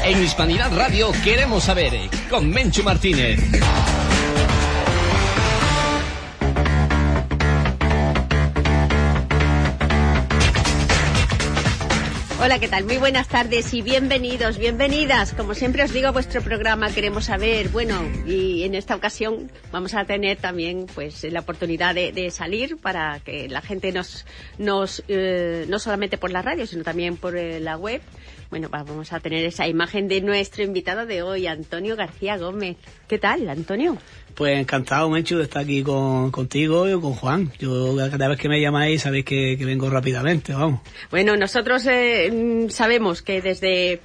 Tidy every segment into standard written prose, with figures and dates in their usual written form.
En Hispanidad Radio queremos saber, con Menchu Martínez. Hola, ¿qué tal? Muy buenas tardes y bienvenidos, bienvenidas. Como siempre os digo, vuestro programa Queremos Saber. Bueno, y en esta ocasión vamos a tener también pues la oportunidad de salir para que la gente no solamente por la radio, sino también por la web. Bueno, vamos a tener esa imagen de nuestro invitado de hoy, Antonio García Gómez. ¿Qué tal, Antonio? Pues encantado, Menchu, de estar aquí contigo y con Juan. Yo cada vez que me llamáis sabéis que vengo rápidamente, vamos. Bueno, nosotros sabemos que desde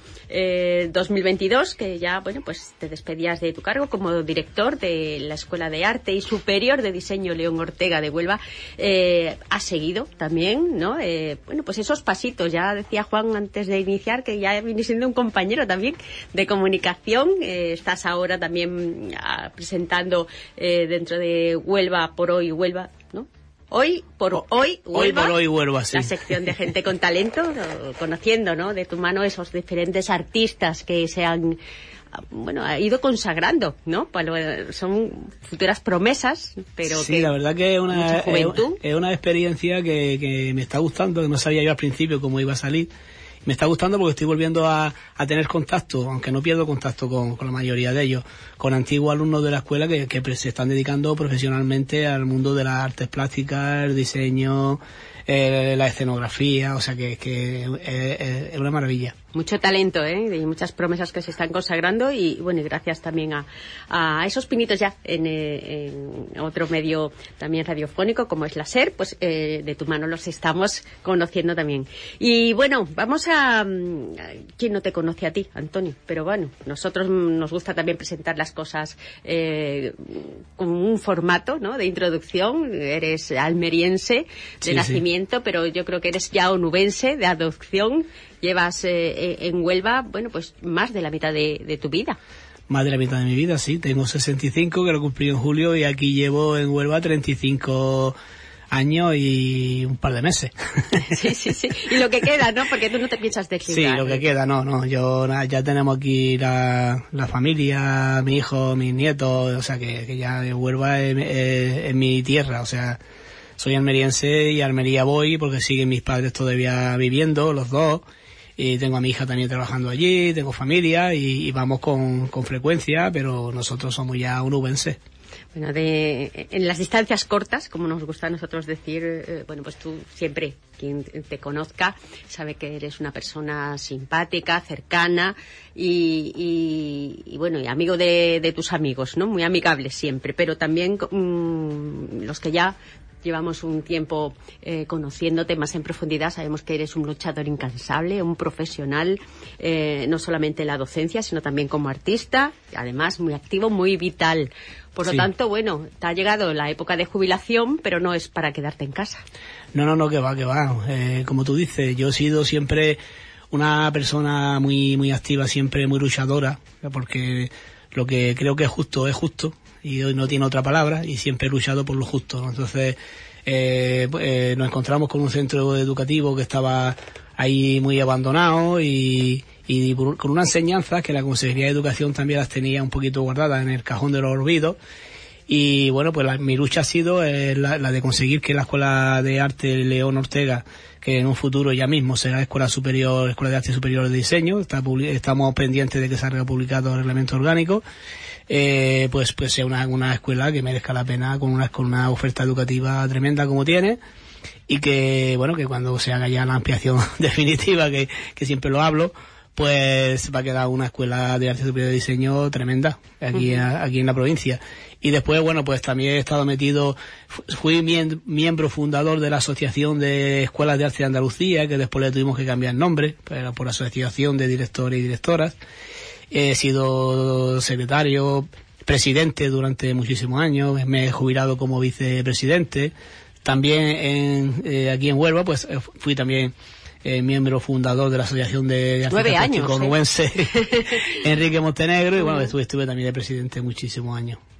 2022, que ya, bueno, pues te despedías de tu cargo como director de la Escuela de Arte y Superior de Diseño León Ortega de Huelva, has seguido también, ¿no? Bueno, pues esos pasitos, ya decía Juan antes de iniciar que ya vienes siendo un compañero también de comunicación, estás ahora también presentando dentro de Huelva por hoy Huelva, ¿no? Hoy por hoy Huelva, sí. La sección de gente con talento, conociendo, ¿no? De tu mano esos diferentes artistas que se han, bueno, ha ido consagrando, ¿no? Son futuras promesas, pero sí, la verdad que es una experiencia que me está gustando, que no sabía yo al principio cómo iba a salir. Me está gustando porque estoy volviendo a tener contacto, aunque no pierdo contacto con la mayoría de ellos, con antiguos alumnos de la escuela que se están dedicando profesionalmente al mundo de las artes plásticas, el diseño, la escenografía, o sea que es una maravilla. Mucho talento, y muchas promesas que se están consagrando y bueno, y gracias también a esos pinitos ya en otro medio también radiofónico como es la SER, pues de tu mano los estamos conociendo también. Y bueno, vamos a... ¿Quién no te conoce a ti, Antonio? Pero bueno, nosotros nos gusta también presentar las cosas con un formato, ¿no? De introducción. Eres almeriense de nacimiento, sí. Pero yo creo que eres ya onubense de adopción. Llevas en Huelva, bueno, pues más de la mitad de tu vida. Más de la mitad de mi vida, sí. Tengo 65, que lo cumplí en julio, y aquí llevo en Huelva 35 años y un par de meses. Sí. Y lo que queda, ¿no? Porque tú no te piensas decir. Sí, lo que queda, no. Yo ya tenemos aquí la familia, mi hijo, mis nietos, o sea que ya Huelva es mi tierra, o sea... Soy almeriense y a Almería voy porque siguen mis padres todavía viviendo, los dos. Y tengo a mi hija también trabajando allí, tengo familia y vamos con frecuencia, pero nosotros somos ya onubenses. Bueno, en las distancias cortas, como nos gusta a nosotros decir, bueno, pues tú siempre, quien te conozca, sabe que eres una persona simpática, cercana y bueno, y amigo de tus amigos, ¿no? Muy amigable siempre, pero también los que ya llevamos un tiempo conociéndote más en profundidad, sabemos que eres un luchador incansable, un profesional, no solamente en la docencia, sino también como artista, además muy activo, muy vital. Por lo tanto, bueno, te ha llegado la época de jubilación, pero no es para quedarte en casa. No, que va. Como tú dices, yo he sido siempre una persona muy activa, siempre muy luchadora, porque lo que creo que es justo, y hoy no tiene otra palabra, y siempre he luchado por lo justo, ¿no? Entonces nos encontramos con un centro educativo que estaba ahí muy abandonado y con una enseñanza que la Consejería de Educación también las tenía un poquito guardadas en el cajón de los olvidos. Y bueno, pues mi lucha ha sido la de conseguir que la Escuela de Arte León Ortega, que en un futuro ya mismo será Escuela de Arte Superior de Diseño, estamos pendientes de que salga publicado el reglamento orgánico, pues sea una escuela que merezca la pena, con una oferta educativa tremenda como tiene, y que bueno, que cuando se haga ya la ampliación definitiva, que siempre lo hablo, pues va a quedar una escuela de arte superior de diseño tremenda aquí en la provincia. Y después, bueno, pues también he estado fui miembro fundador de la Asociación de Escuelas de Arte de Andalucía, que después le tuvimos que cambiar nombre, pero por Asociación de Directores y Directoras. He sido secretario, presidente durante muchísimos años, me he jubilado como vicepresidente. También aquí en Huelva, pues fui también miembro fundador de la Asociación de Arte Plástico Onubense, Enrique Montenegro, y bueno, estuve también de presidente muchísimos años.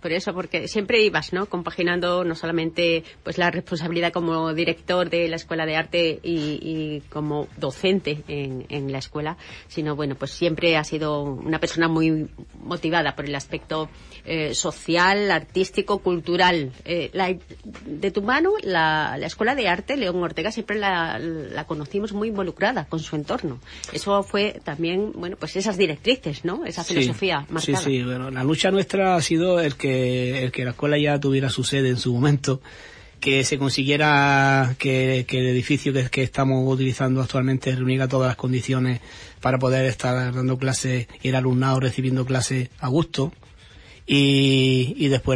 Por eso, porque siempre ibas, ¿no? Compaginando no solamente pues la responsabilidad como director de la Escuela de Arte y como docente en la escuela, sino bueno, pues siempre has sido una persona muy motivada por el aspecto social, artístico, cultural. De tu mano, la Escuela de Arte León Ortega siempre la conocimos muy involucrada con su entorno. Eso fue también, bueno, pues esas directrices, ¿no? Esa filosofía marcada. Sí, bueno, la lucha nuestra ha sido el que la escuela ya tuviera su sede en su momento, que se consiguiera que el edificio que estamos utilizando actualmente reuniera todas las condiciones para poder estar dando clases y el alumnado recibiendo clases a gusto. Y después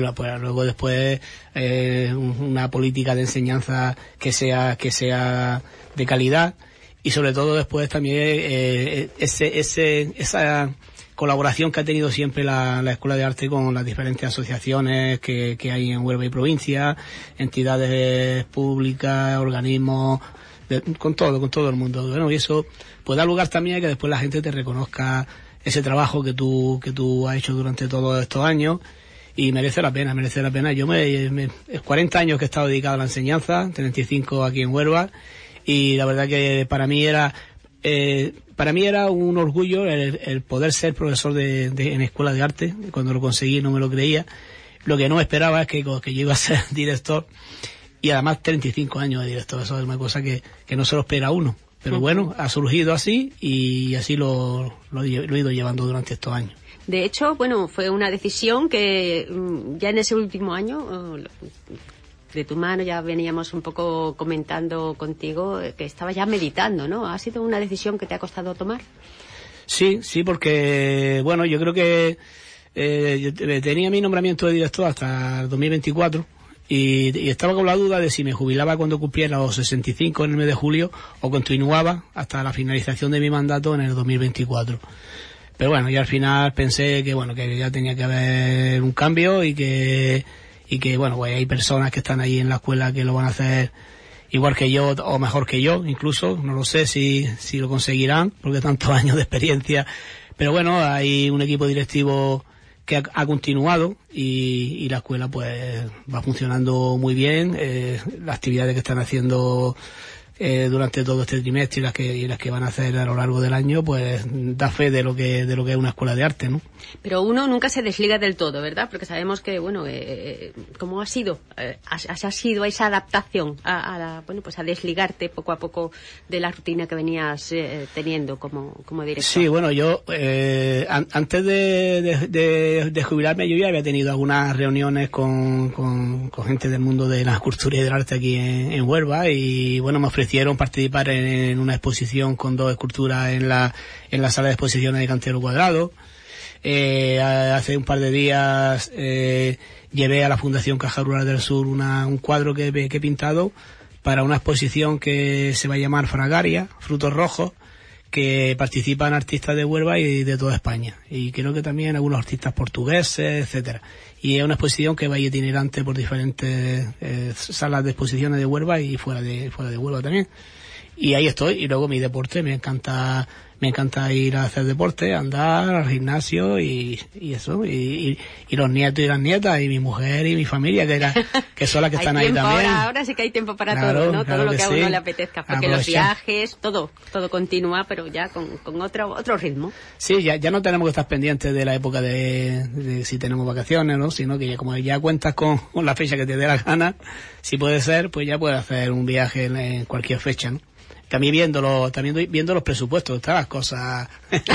una política de enseñanza que sea de calidad, y sobre todo después también esa colaboración que ha tenido siempre la Escuela de Arte con las diferentes asociaciones que hay en Huelva y provincia, entidades públicas, organismos, con todo el mundo. Bueno, y eso pues da lugar también a que después la gente te reconozca ese trabajo que tú has hecho durante todos estos años, y merece la pena. Yo 40 años que he estado dedicado a la enseñanza, 35 aquí en Huelva, y la verdad que para mí era un orgullo el poder ser profesor en Escuela de Arte. Cuando lo conseguí no me lo creía. Lo que no esperaba es que yo iba a ser director, y además 35 años de director. Eso es una cosa que no se lo espera uno. Pero bueno, ha surgido así, y así lo he ido llevando durante estos años. De hecho, bueno, fue una decisión que ya en ese último año, de tu mano, ya veníamos un poco comentando contigo que estaba ya meditando, ¿no? ¿Ha sido una decisión que te ha costado tomar? Sí, porque, bueno, yo creo que yo tenía mi nombramiento de director hasta el 2024, y estaba con la duda de si me jubilaba cuando cumpliera los 65 en el mes de julio o continuaba hasta la finalización de mi mandato en el 2024. Pero bueno, ya al final pensé que ya tenía que haber un cambio, y que bueno, pues hay personas que están ahí en la escuela que lo van a hacer igual que yo o mejor que yo, incluso. No lo sé si lo conseguirán, porque tantos años de experiencia. Pero bueno, hay un equipo directivo que ha continuado, y la escuela pues va funcionando muy bien. Las actividades que están haciendo durante todo este trimestre y las que van a hacer a lo largo del año, pues da fe de lo que es una escuela de arte, ¿no? Pero uno nunca se desliga del todo, ¿verdad? Porque sabemos que, bueno, ¿cómo ha sido? ¿Ha sido esa adaptación a desligarte poco a poco de la rutina que venías teniendo como director? Sí, bueno, yo antes de jubilarme, yo ya había tenido algunas reuniones con gente del mundo de la cultura y del arte aquí en Huelva, y bueno, me ofrecieron participar en una exposición con 2 esculturas en la sala de exposiciones de Cantero Cuadrado. Hace un par de días llevé a la Fundación Caja Rural del Sur un cuadro que he pintado para una exposición que se va a llamar Fragaria, Frutos Rojos, que participan artistas de Huelva y de toda España, y creo que también algunos artistas portugueses, etcétera. Y es una exposición que va itinerante por diferentes salas de exposiciones de Huelva y fuera de Huelva también. Y ahí estoy. Y luego mi deporte, me encanta ir a hacer deporte, andar al gimnasio y eso, y los nietos y las nietas, y mi mujer y mi familia, que son las que están ahí también. Ahora sí que hay tiempo para todo, ¿no? Todo lo que a uno le apetezca, porque los viajes, todo continúa, pero ya con otro ritmo. Sí, ya no tenemos que estar pendientes de la época de si tenemos vacaciones, ¿no? Sino que como ya cuentas con la fecha que te dé la gana, si puede ser, pues ya puedes hacer un viaje en cualquier fecha, ¿no? También viendo los presupuestos, todas las cosas.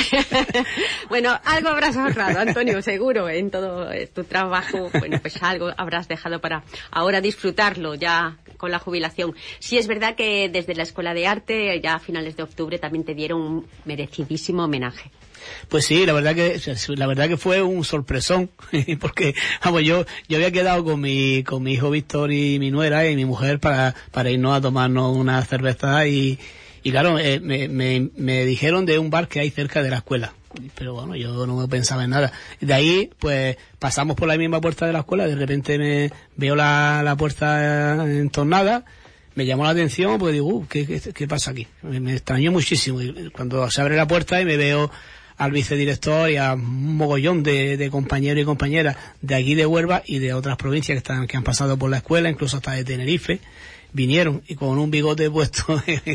Bueno, algo habrás ahorrado, Antonio, seguro, en todo tu trabajo. Bueno, pues algo habrás dejado para ahora disfrutarlo ya con la jubilación. Sí, es verdad que desde la Escuela de Arte, ya a finales de octubre, también te dieron un merecidísimo homenaje. Pues sí, la verdad que fue un sorpresón, porque vamos, yo había quedado con mi hijo Víctor y mi nuera y mi mujer para irnos a tomarnos una cerveza, y claro, me dijeron de un bar que hay cerca de la escuela, pero bueno, yo no pensaba en nada. De ahí pues pasamos por la misma puerta de la escuela, de repente veo la puerta entornada. Me llamó la atención, porque digo, ¿qué pasa aquí? Me extrañó muchísimo. Y cuando se abre la puerta y me veo al vicedirector y a un mogollón de compañeros y compañeras de aquí de Huelva y de otras provincias que han pasado por la escuela, incluso hasta de Tenerife, vinieron y con un bigote puesto,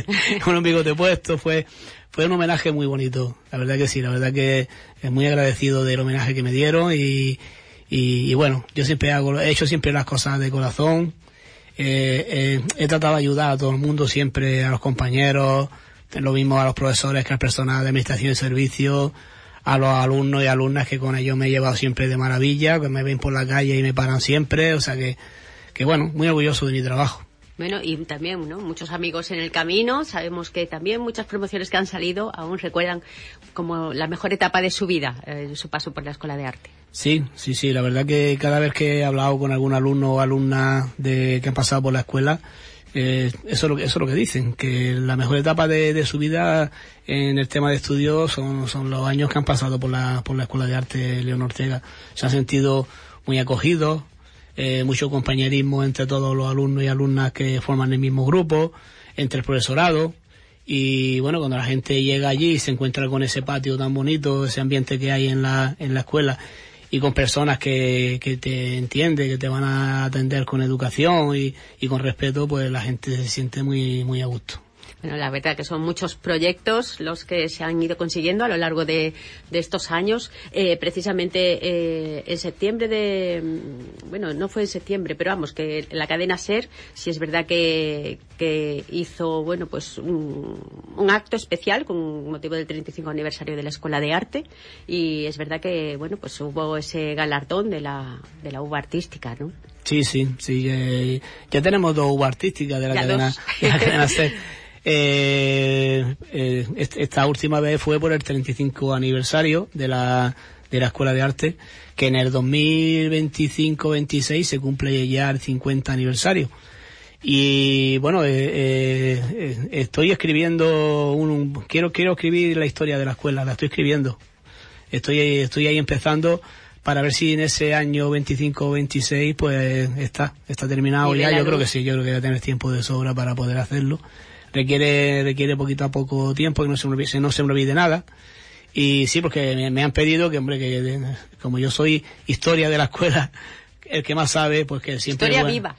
fue un homenaje muy bonito, la verdad que sí, la verdad que es muy agradecido del homenaje que me dieron y bueno, yo siempre he hecho siempre las cosas de corazón, he tratado de ayudar a todo el mundo siempre, a los compañeros, lo mismo a los profesores que al personal de administración y servicio, a los alumnos y alumnas que con ellos me he llevado siempre de maravilla, que me ven por la calle y me paran siempre, o sea que bueno, muy orgulloso de mi trabajo. Bueno, y también, ¿no?, muchos amigos en el camino. Sabemos que también muchas promociones que han salido aún recuerdan como la mejor etapa de su vida, su paso por la Escuela de Arte. Sí, la verdad que cada vez que he hablado con algún alumno o alumna que han pasado por la escuela, eso es lo que dicen, que la mejor etapa de su vida en el tema de estudios son los años que han pasado por la Escuela de Arte León Ortega. Se han sentido muy acogidos, mucho compañerismo entre todos los alumnos y alumnas que forman el mismo grupo, entre el profesorado, y bueno, cuando la gente llega allí y se encuentra con ese patio tan bonito, ese ambiente que hay en la escuela, y con personas que te entienden, que te van a atender con educación y con respeto, pues la gente se siente muy, muy a gusto. Bueno, la verdad que son muchos proyectos los que se han ido consiguiendo a lo largo de estos años. Precisamente en septiembre bueno, no fue en septiembre, pero vamos, que la cadena SER, sí es verdad que hizo, bueno, pues un acto especial con motivo del 35 aniversario de la Escuela de Arte, y es verdad que, bueno, pues hubo ese galardón de la uva artística, ¿no? Sí, ya tenemos 2 uvas artísticas de la cadena SER. Esta última vez fue por el 35 aniversario de la Escuela de Arte, que en el 2025-26 se cumple ya el 50 aniversario. Y bueno, estoy escribiendo quiero escribir la historia de la escuela, la estoy escribiendo. Estoy ahí empezando para ver si en ese año 25-26 pues está terminado ya. Yo creo que sí, yo creo que voy a tener tiempo de sobra para poder hacerlo. Requiere poquito a poco tiempo, que no se me olvide nada. Y sí, porque me han pedido que como yo soy historia de la escuela, el que más sabe, pues que siempre... Historia viva.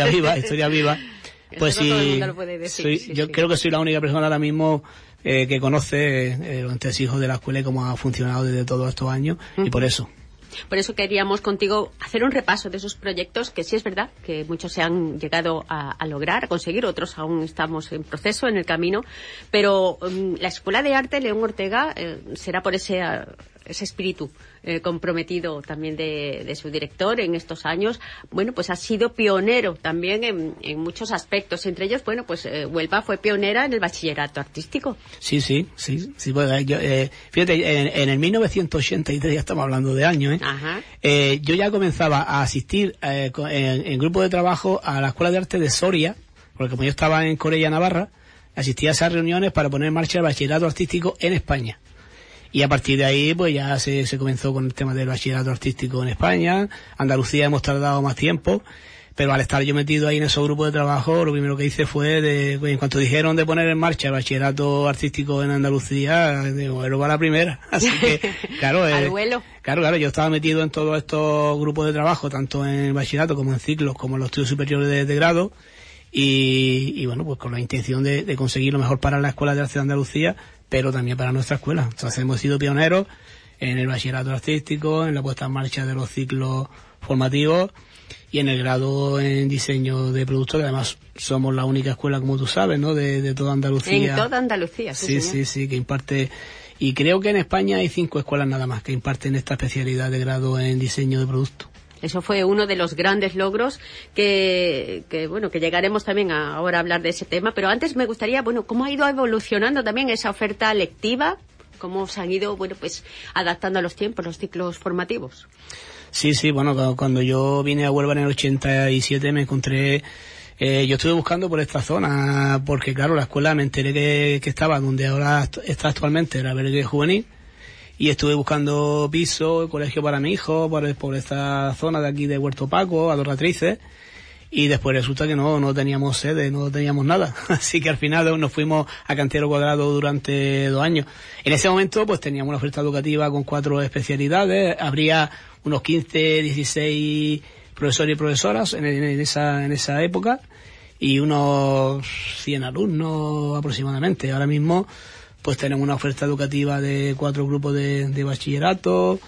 Pues sí, todo el mundo lo puede decir, yo creo que soy la única persona ahora mismo que conoce los entresijos de la escuela y cómo ha funcionado desde todos estos años, y por eso. Por eso queríamos contigo hacer un repaso de esos proyectos que sí es verdad que muchos se han llegado a lograr, a conseguir, otros aún estamos en proceso, en el camino, pero la Escuela de Arte León Ortega será por ese espíritu comprometido también de su director en estos años. Bueno, pues ha sido pionero también en muchos aspectos, entre ellos, bueno, pues Huelva fue pionera en el bachillerato artístico. Sí, pues, fíjate, en el 1983, ya estamos hablando de años, Ajá. Yo ya comenzaba a asistir en grupo de trabajo a la Escuela de Arte de Soria, porque como yo estaba en Corella, Navarra, asistía a esas reuniones para poner en marcha el bachillerato artístico en España. Y a partir de ahí, pues ya se comenzó con el tema del bachillerato artístico en España. Andalucía hemos tardado más tiempo, pero al estar yo metido ahí en esos grupos de trabajo, lo primero que hice fue, en cuanto dijeron de poner en marcha el bachillerato artístico en Andalucía, digo, era para la primera. Así que, claro, al vuelo. Claro, yo estaba metido en todos estos grupos de trabajo, tanto en el bachillerato como en ciclos, como en los estudios superiores de grado. Y bueno, pues con la intención de conseguir lo mejor para la Escuela de Arte de Andalucía, pero también para nuestra escuela. Entonces hemos sido pioneros en el bachillerato artístico, en la puesta en marcha de los ciclos formativos y en el grado en diseño de productos, que además somos la única escuela, como tú sabes, ¿no?, de toda Andalucía. En toda Andalucía, sí. Sí, que imparte, y creo que en España hay 5 escuelas nada más que imparten esta especialidad de grado en diseño de productos. Eso fue uno de los grandes logros que llegaremos también ahora a hablar de ese tema, pero antes me gustaría, cómo ha ido evolucionando también esa oferta lectiva, cómo se han ido, pues adaptando a los tiempos, los ciclos formativos. Sí, cuando yo vine a Huelva en el 87 me encontré, yo estuve buscando por esta zona, porque claro, la escuela me enteré que estaba donde ahora está actualmente, era Albergue Juvenil, y estuve buscando piso, colegio para mi hijo, por esta zona de aquí de Huerto Paco, a Dorratrices, y después resulta que no teníamos sede, no teníamos nada. Así que al final nos fuimos a Cantero Cuadrado durante 2 años. En ese momento pues teníamos una oferta educativa con 4 especialidades, habría unos 15, 16 profesores y profesoras en esa época, y unos 100 alumnos aproximadamente. Ahora mismo pues tenemos una oferta educativa de 4 grupos de bachillerato,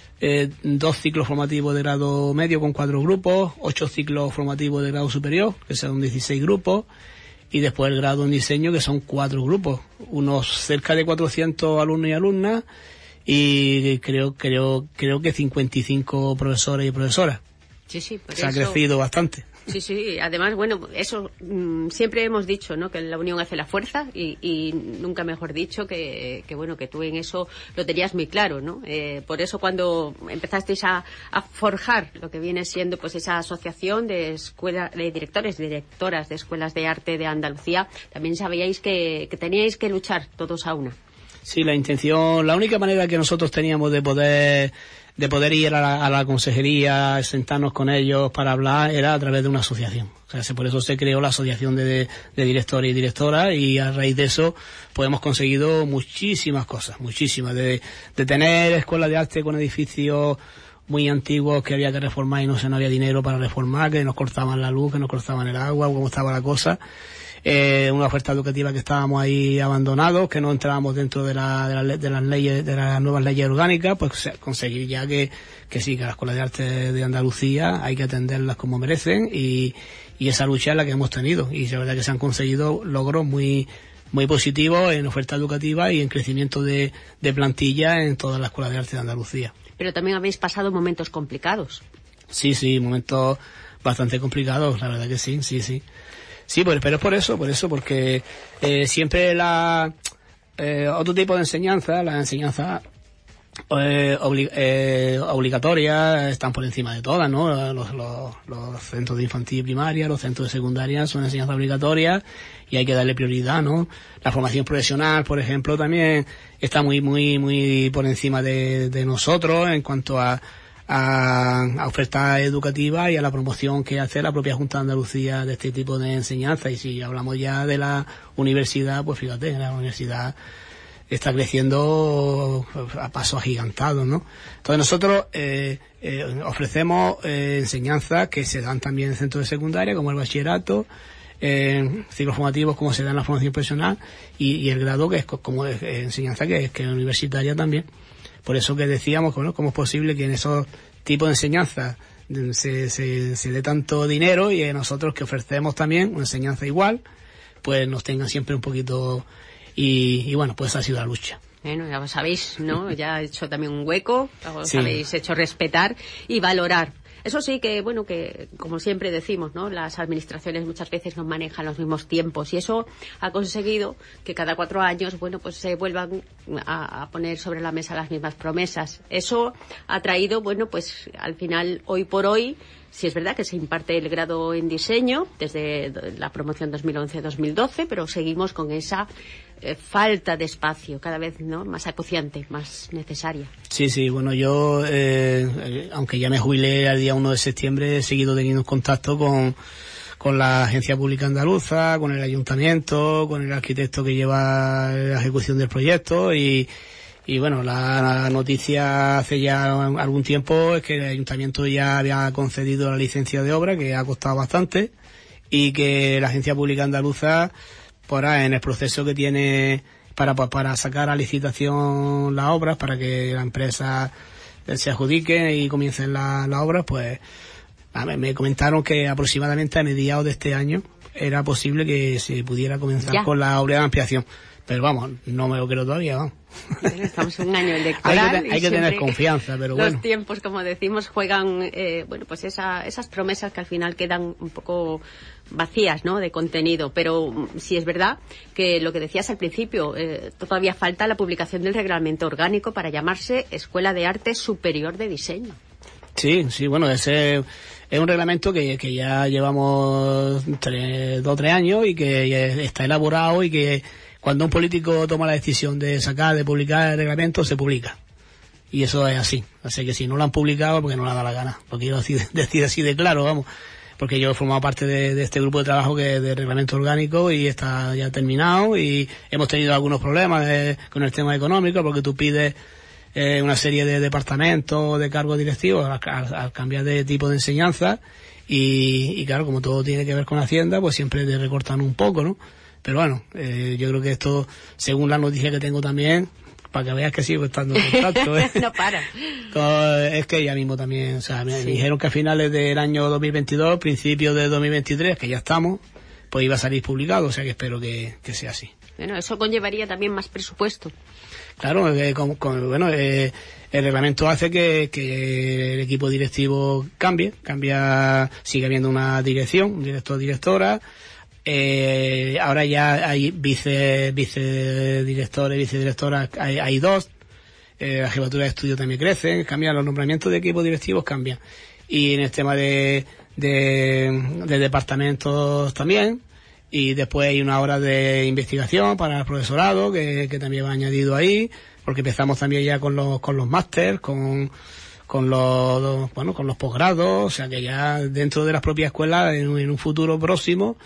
2 ciclos formativos de grado medio con 4 grupos, 8 ciclos formativos de grado superior, que son 16 grupos, y después el grado en diseño, que son 4 grupos, unos cerca de 400 alumnos y alumnas, y creo que 55 profesores y profesoras. Sí, por Se ha crecido bastante. Sí, además, bueno, eso siempre hemos dicho, ¿no?, que la unión hace la fuerza, y nunca mejor dicho que bueno, que tú en eso lo tenías muy claro, ¿no? Por eso cuando empezasteis a forjar lo que viene siendo pues esa asociación de directores y directoras de escuelas de arte de Andalucía, también sabíais que teníais que luchar todos a una. Sí, la única manera que nosotros teníamos de poder ir a la consejería, sentarnos con ellos para hablar, era a través de una asociación. O sea, por eso se creó la asociación de directores y directoras, y a raíz de eso pues hemos conseguido muchísimas cosas, de tener escuelas de arte con edificios muy antiguos que había que reformar y no había dinero para reformar, que nos cortaban la luz, que nos cortaban el agua, cómo estaba la cosa. Una oferta educativa que estábamos ahí abandonados, que no entrábamos dentro de las leyes, de las nuevas leyes orgánicas, pues conseguir ya que sí, que las escuelas de arte de Andalucía hay que atenderlas como merecen, y esa lucha es la que hemos tenido, y la verdad que se han conseguido logros muy positivos en oferta educativa y en crecimiento de plantilla en todas las escuelas de arte de Andalucía. Pero también habéis pasado momentos complicados. Sí, momentos bastante complicados, la verdad que sí. Sí, pero es por eso, porque siempre otro tipo de enseñanza, las enseñanzas obligatorias están por encima de todas, ¿no? Los centros de infantil y primaria, los centros de secundaria son enseñanzas obligatorias y hay que darle prioridad, ¿no? La formación profesional, por ejemplo, también está muy por encima de nosotros en cuanto a oferta educativa y a la promoción que hace la propia Junta de Andalucía de este tipo de enseñanza. Y si hablamos ya de la universidad, pues fíjate, la universidad está creciendo a pasos agigantados, ¿no? Entonces nosotros ofrecemos enseñanzas que se dan también en centros de secundaria, como el bachillerato, ciclos formativos como se da en la formación profesional, y el grado, que es como enseñanza que es universitaria también. Por eso que decíamos, bueno, cómo es posible que en esos tipos de enseñanza se dé tanto dinero, y nosotros que ofrecemos también una enseñanza igual, pues nos tengan siempre un poquito, y bueno, pues ha sido la lucha. Bueno, ya lo sabéis, ¿no? Ya he hecho también un hueco, os habéis hecho respetar y valorar. Eso sí que, bueno, que como siempre decimos, ¿no?, las administraciones muchas veces no manejan los mismos tiempos, y eso ha conseguido que cada 4 años, bueno, pues se vuelvan a poner sobre la mesa las mismas promesas. Eso ha traído, bueno, pues al final, hoy por hoy, sí es verdad que se imparte el grado en diseño desde la promoción 2011-2012, pero seguimos con esa falta de espacio cada vez, ¿no?, más acuciante, más necesaria. Sí, bueno, yo, aunque ya me jubilé al día 1 de septiembre, he seguido teniendo contacto con la Agencia Pública Andaluza, con el Ayuntamiento, con el arquitecto que lleva la ejecución del proyecto, y bueno, la noticia hace ya algún tiempo es que el Ayuntamiento ya había concedido la licencia de obra, que ha costado bastante, y que la Agencia Pública Andaluza, por en el proceso que tiene para sacar a licitación las obras, para que la empresa se adjudique y comiencen las obras, pues me comentaron que aproximadamente a mediados de este año era posible que se pudiera comenzar con la obra de ampliación. Pero vamos, no me lo creo todavía, vamos. Estamos en un año electoral. hay que tener confianza, pero bueno. Los tiempos, como decimos, juegan, bueno, pues esas promesas que al final quedan un poco vacías, ¿no?, de contenido. Pero sí es verdad que lo que decías al principio, todavía falta la publicación del reglamento orgánico para llamarse Escuela de Arte Superior de Diseño. Sí, bueno, ese es un reglamento que ya llevamos 2 o 3 años y que está elaborado, y que cuando un político toma la decisión de publicar el reglamento, se publica. Y eso es así. Así que si no lo han publicado, porque no le da la gana. Lo quiero decir así de claro, vamos. porque yo he formado parte de este grupo de trabajo que de reglamento orgánico y está ya terminado, y hemos tenido algunos problemas con el tema económico, porque tú pides una serie de departamentos, de cargos directivos al cambiar de tipo de enseñanza, y claro, como todo tiene que ver con Hacienda, pues siempre te recortan un poco, ¿no? Pero bueno, yo creo que esto, según la noticia que tengo también, para que veas que sigo estando en contacto. No para. Es que ya mismo también, o sea, me dijeron que a finales del año 2022, principios de 2023, que ya estamos, pues iba a salir publicado, o sea que espero que sea así. Bueno, eso conllevaría también más presupuesto. Claro, bueno, el reglamento hace que el equipo directivo cambia, sigue habiendo una dirección, un director, directora. Ahora ya hay vicedirectores, vicedirectoras, hay 2. La jefatura de estudio también crece, cambian los nombramientos de equipos directivos, cambian. Y en el tema de departamentos también. Y después hay una hora de investigación para el profesorado que también va añadido ahí, porque empezamos también ya con los máster, con los posgrados, o sea que ya dentro de las propias escuelas en un futuro próximo,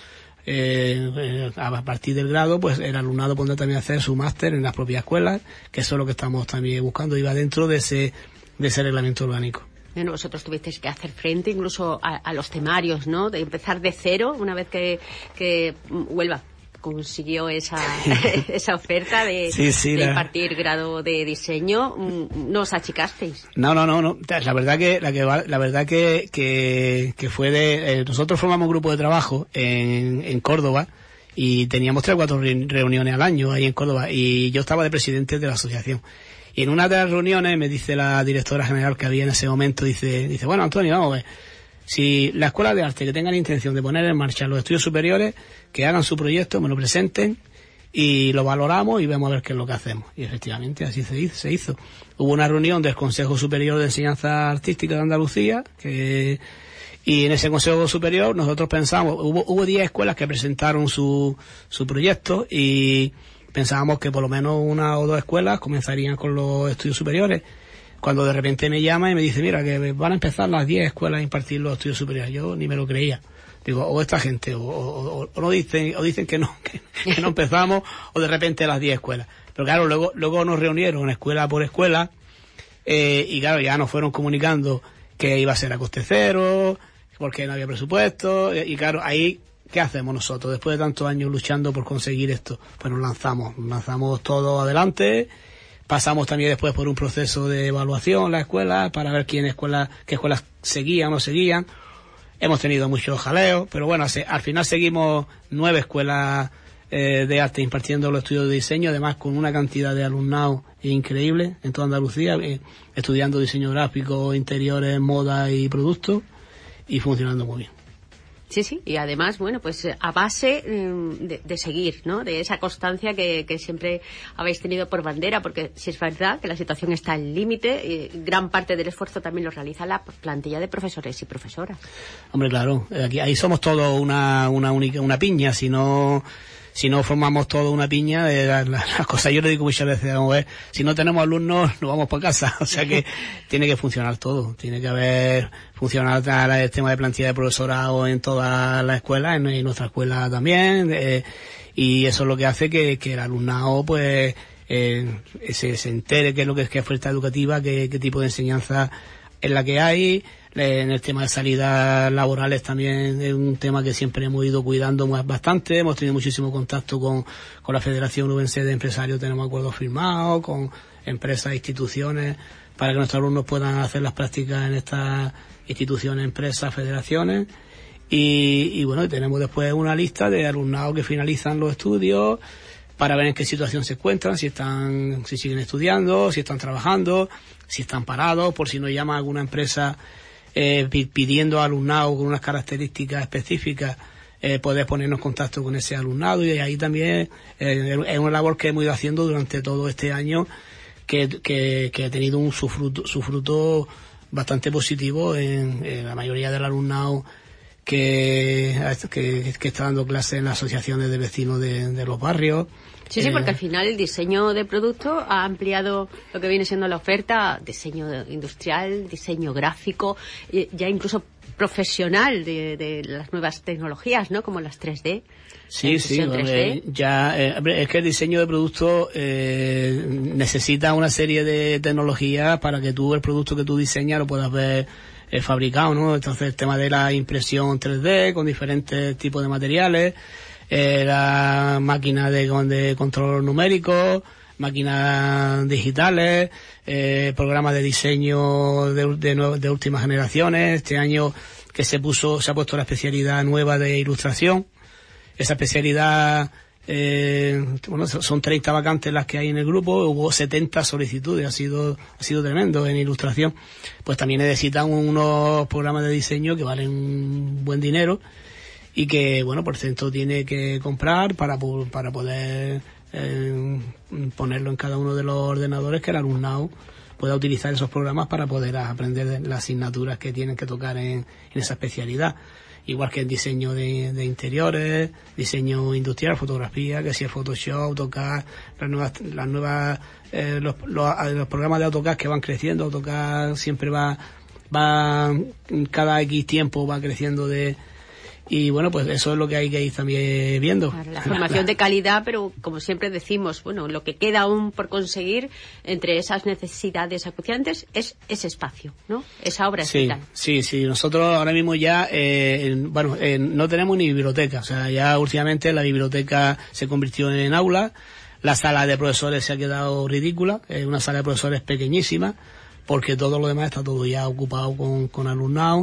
a partir del grado, pues el alumnado podrá también hacer su máster en las propias escuelas, que eso es lo que estamos también buscando, y va dentro de ese reglamento orgánico. Bueno, vosotros tuvisteis que hacer frente incluso a los temarios, ¿no? De empezar de cero, una vez que Huelva consiguió esa oferta de impartir grado de diseño. ¿No os achicasteis? No. La verdad que fue nosotros formamos un grupo de trabajo en Córdoba, y teníamos 3 o 4 reuniones al año ahí en Córdoba, y yo estaba de presidente de la asociación. Y en una de las reuniones me dice la directora general que había en ese momento, dice, bueno, Antonio, vamos a ver, si la escuela de arte que tengan intención de poner en marcha los estudios superiores, que hagan su proyecto, me lo presenten y lo valoramos y vemos a ver qué es lo que hacemos. Y efectivamente así se hizo. Hubo una reunión del Consejo Superior de Enseñanza Artística de Andalucía, y en ese Consejo Superior nosotros pensamos, hubo 10 escuelas que presentaron su proyecto, y pensábamos que por lo menos 1 o 2 escuelas comenzarían con los estudios superiores, cuando de repente me llama y me dice, mira, que van a empezar las 10 escuelas a impartir los estudios superiores. Yo ni me lo creía. Digo, o esta gente, o no dicen que no empezamos, o de repente las 10 escuelas. Pero claro, luego nos reunieron escuela por escuela, y claro, ya nos fueron comunicando que iba a ser a coste cero, porque no había presupuesto, y claro, ahí, ¿qué hacemos nosotros después de tantos años luchando por conseguir esto? Pues nos lanzamos todo adelante. Pasamos también después por un proceso de evaluación en la escuela para ver qué escuelas seguían o no seguían. Hemos tenido muchos jaleos, pero bueno, al final seguimos 9 escuelas de arte impartiendo los estudios de diseño, además con una cantidad de alumnado increíble en toda Andalucía, estudiando diseño gráfico, interiores, moda y productos, y funcionando muy bien. Sí, y además, bueno, pues a base de seguir, ¿no? De esa constancia que siempre habéis tenido por bandera, porque si es verdad que la situación está al límite, gran parte del esfuerzo también lo realiza la plantilla de profesores y profesoras. Hombre, claro, ahí somos todos una piña, si no formamos toda una piña, las cosas, yo le digo muchas veces, vamos a ver, si no tenemos alumnos, nos vamos para casa, o sea que tiene que funcionar todo, tiene que haber funcionar el tema de plantilla de profesorado en todas las escuelas, en nuestra escuela también, y eso es lo que hace que el alumnado, pues, se entere qué es lo que es oferta educativa, qué tipo de enseñanza es la que hay. En el tema de salidas laborales también es un tema que siempre hemos ido cuidando bastante. Hemos tenido muchísimo contacto con la Federación Ubense de Empresarios, tenemos acuerdos firmados con empresas e instituciones para que nuestros alumnos puedan hacer las prácticas en estas instituciones, empresas, federaciones. Y bueno, tenemos después una lista de alumnados que finalizan los estudios para ver en qué situación se encuentran, si siguen estudiando, si están trabajando, si están parados, por si nos llama alguna empresa pidiendo alumnado con unas características específicas, poder ponernos en contacto con ese alumnado, y ahí también es una labor que hemos ido haciendo durante todo este año que ha tenido su fruto bastante positivo en la mayoría del alumnado que está dando clases en las asociaciones de vecinos de los barrios. Sí, porque al final el diseño de producto ha ampliado lo que viene siendo la oferta, diseño industrial, diseño gráfico, ya incluso profesional de las nuevas tecnologías, ¿no? Como las 3D. Sí, es que el diseño de producto necesita una serie de tecnologías para que tú el producto que tú diseñas lo puedas ver fabricado, ¿no? Entonces el tema de la impresión 3D con diferentes tipos de materiales, la máquina de control numérico, máquinas digitales, programas de diseño de últimas generaciones. Este año que se ha puesto la especialidad nueva de ilustración. Esa especialidad, son 30 vacantes las que hay en el grupo, hubo 70 solicitudes, ha sido tremendo en ilustración. Pues también necesitan unos programas de diseño que valen un buen dinero y que, por centro tiene que comprar para poder ponerlo en cada uno de los ordenadores, que el alumnado pueda utilizar esos programas para poder aprender las asignaturas que tienen que tocar en esa especialidad. Igual que el diseño de interiores, diseño industrial, fotografía, que si es Photoshop, AutoCAD, los programas de AutoCAD que van creciendo. AutoCAD siempre va cada X tiempo va creciendo y pues eso es lo que hay que ir también viendo. Claro, la formación de calidad, pero como siempre decimos, lo que queda aún por conseguir entre esas necesidades acuciantes es ese espacio, ¿no? Esa obra es vital. Sí, nosotros ahora mismo ya, no tenemos ni biblioteca, o sea, ya últimamente la biblioteca se convirtió en aula, la sala de profesores se ha quedado ridícula, es una sala de profesores pequeñísima, porque todo lo demás está todo ya ocupado con alumnado,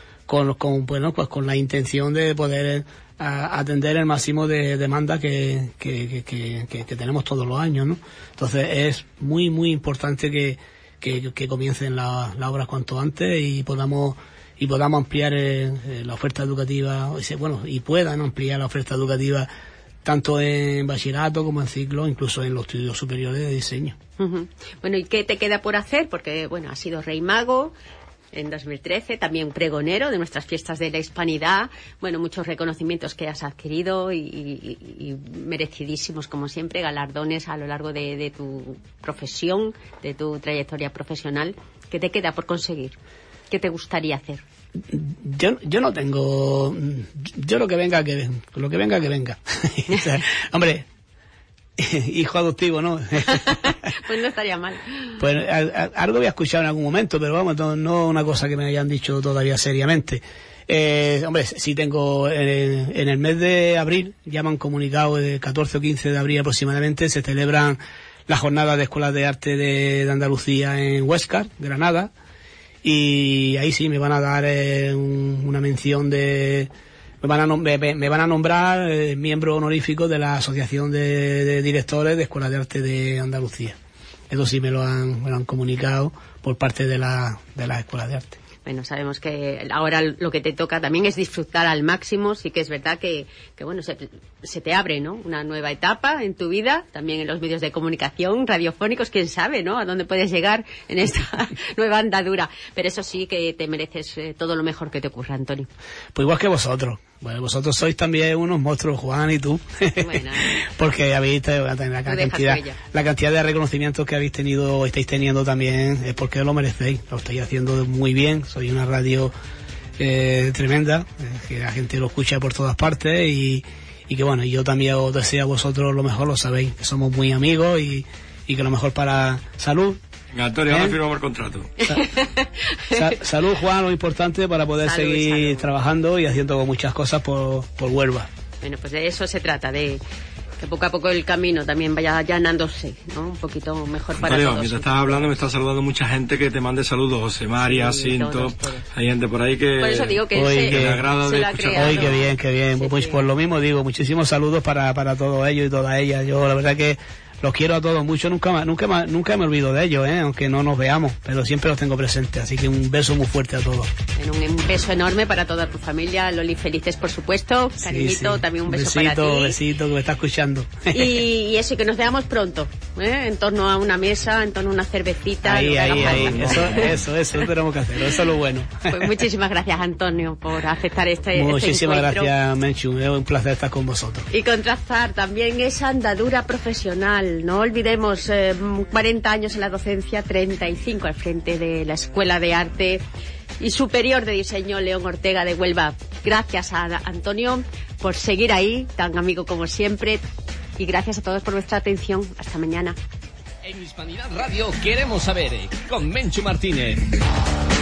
con la intención de poder atender el máximo de demanda que tenemos todos los años, ¿no? Entonces es muy muy importante que comiencen las obras cuanto antes y podamos ampliar la oferta educativa, y puedan ampliar la oferta educativa tanto en bachillerato como en ciclo, incluso en los estudios superiores de diseño. Uh-huh. ¿Y qué te queda por hacer? Porque has sido Rey Mago en 2013, también pregonero de nuestras fiestas de la hispanidad, muchos reconocimientos que has adquirido y merecidísimos como siempre, galardones a lo largo de tu profesión, de tu trayectoria profesional. ¿Qué te queda por conseguir? ¿Qué te gustaría hacer? Yo no tengo, yo lo que venga que venga. O sea, hombre, hijo adoptivo, ¿no? Pues no estaría mal. Pues algo había escuchado en algún momento, pero no una cosa que me hayan dicho todavía seriamente. Sí tengo, en el mes de abril, ya me han comunicado, el 14 o 15 de abril aproximadamente, se celebran las jornadas de Escuelas de Arte de Andalucía en Huéscar, Granada, y ahí sí me van a dar una mención me van a nombrar miembro honorífico de la Asociación de Directores de Escuelas de Arte de Andalucía. Eso sí me lo han comunicado por parte de las Escuelas de Arte. Sabemos que ahora lo que te toca también es disfrutar al máximo. Sí que es verdad que se te abre, ¿no?, una nueva etapa en tu vida, también en los medios de comunicación, radiofónicos, quién sabe, ¿no?, a dónde puedes llegar en esta nueva andadura. Pero eso sí que te mereces todo lo mejor que te ocurra, Antonio. Pues igual que vosotros. Bueno, vosotros sois también unos monstruos, Juan y tú. Bueno, porque habéis tenido la cantidad de reconocimientos que habéis tenido o estáis teniendo también, es porque lo merecéis. Lo estáis haciendo muy bien. Soy una radio tremenda, que la gente lo escucha por todas partes y que yo también os deseo a vosotros lo mejor, lo sabéis, que somos muy amigos y que lo mejor para salud. Antonio, ahora firmamos el contrato. Salud, Juan, lo importante para poder seguir trabajando y haciendo muchas cosas por Huelva. Pues de eso se trata, de que poco a poco el camino también vaya allanándose, ¿no? Un poquito mejor para Antonio, todos. Mientras estás hablando, me está saludando mucha gente que te mande saludos. José María, Cinto, hay gente por ahí que... Por eso digo que me agrada de escuchar. Hoy, qué bien. Sí, pues por lo mismo digo, muchísimos saludos para todos ellos y todas ellas. Yo la verdad que los quiero a todos mucho, nunca me olvido de ellos, aunque no nos veamos, pero siempre los tengo presentes, así que un beso muy fuerte a todos. Un beso enorme para toda tu familia, Loli Felices, por supuesto, cariñito, sí. También un beso para ti. Besito, que me está escuchando. Y eso, que nos veamos pronto, en torno a una mesa, en torno a una cervecita. Ahí, eso tenemos que hacer, eso es lo bueno. Pues muchísimas gracias, Antonio, por aceptar este Muchísimas encuentro. Gracias, Menchu, es un placer estar con vosotros. Y contrastar también esa andadura profesional, no olvidemos, 40 años en la docencia, 35 al frente de la Escuela de Arte y Superior de Diseño León Ortega de Huelva. Gracias a Antonio por seguir ahí, tan amigo como siempre, y gracias a todos por vuestra atención. Hasta mañana. En Hispanidad Radio queremos saber, con Menchu Martínez.